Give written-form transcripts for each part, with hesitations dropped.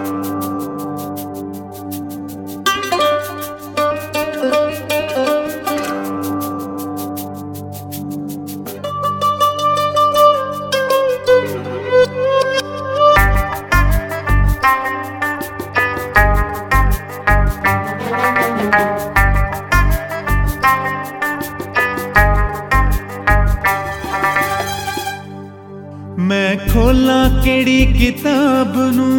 मैं खोला केड़ी किताब नू,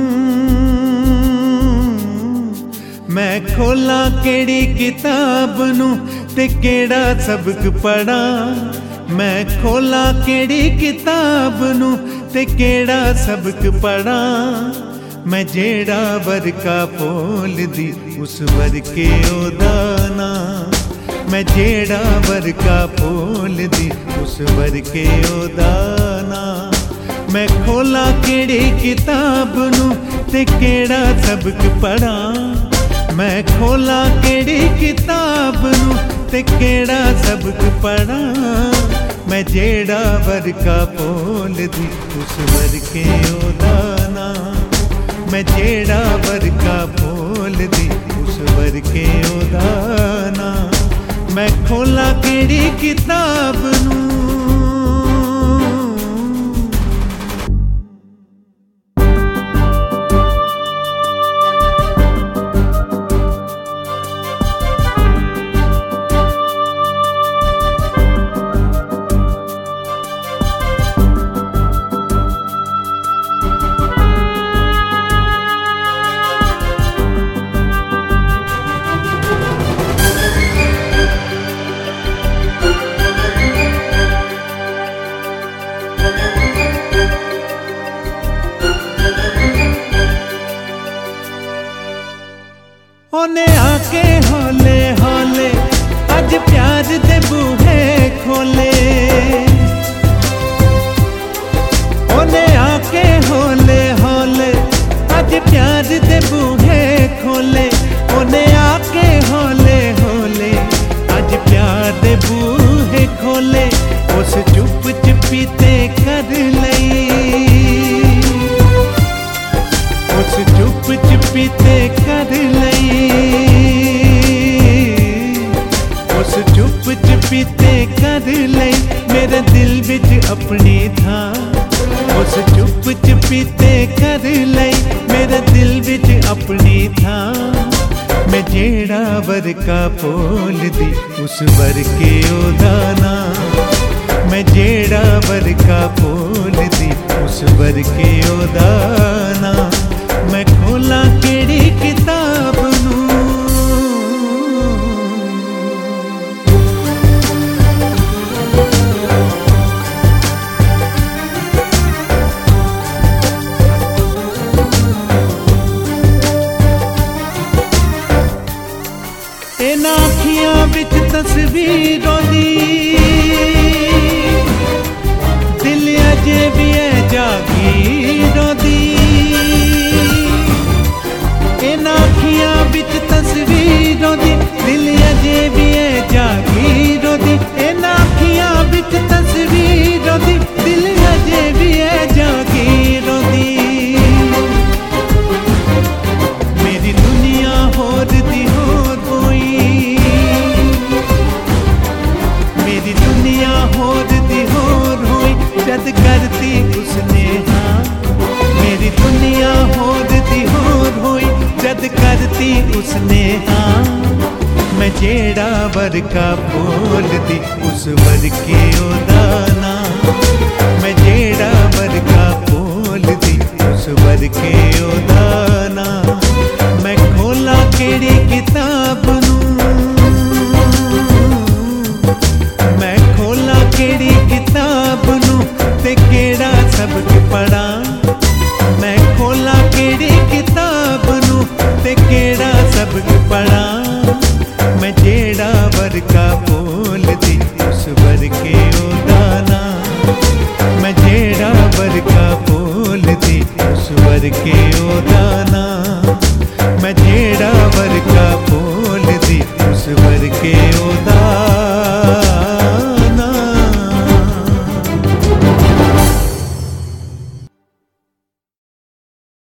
मैं खोला केड़ी किताब नू ते केड़ा सबक पढ़ा। मैं खोला केड़ी किताब नू ते केड़ा सबक पढ़ा। मैं जेड़ा वर्का बोल दी उस वर्के ओदा ना। मैं जेड़ा वर्का बोल दी उस वर्के ओदा ना। मैं खोला केड़ी किताब नू ते केड़ा सबक पढ़ा। मैं खोला केड़ी किताब नू ते केड़ा सबक पढ़ा। मैं जेड़ा वर्का बोल दी उस वर्के ओदा ना। मैं जेड़ा वर्का बोल दी उस वर्के ओदा ना। मैं खोला केड़ी किताब नू। ओने आके हौले हौले अज प्यार दे बूहे खोले। ओने आके हौले हौले अज प्यार दे बूहे खोले। ओने आके हौले हौले अज प्यार दे बूहे खोले। उस चुप चुपीते कर लई, उस चुप चुपीते कर लई। उस चुप चुपीते कर लई मेरे दिल विच अपनी था। उस चुप चुपीते कर लई मेरे दिल विच अपनी था। मैं जेड़ा वर्का बोल दी उस वर्के ओदा ना। मैं जेड़ा वर्का बोल दी उस वर्के ओदा ना। मैं खोला केड़ी किताब नू। इन्हां अखियां विच तस्वीरों दी दिल अजे भी है जागीरों दी। इन्हां अखियां विच तस्वीरों दी दिल अजे भी है जागीरों दी। इन्हां अखियां विच तस्वीरों दी दिल अजे भी है जागीरों दी। मेरी दुनिया होर दी होर होई। मेरी दुनिया होर दी होर होई जद करती उसने हाँ। मेरी दुनिया होर दी होर होई जद करती उसने हाँ। मैं जेड़ा वर्का बोल दी उस वर्के ओदा ना। मैं जेड़ा वर्का बोल दी उस वर्के ओदा ना। मैं खोला केड़ी किताब नू। मैं खोला केड़ी किताब नू ते केड़ा सबक पढ़ा। मैं खोला केड़ी किताब नू ते केड़ा सबक पढ़ा। मैं जेड़ा वर्का बोल दी उस वर्के ओदा ना। मैं जेड़ा वर्का बोल दी उस वर्के ओदा ना। मैं जेड़ा वर्का बोल दी उस वर्के ओदा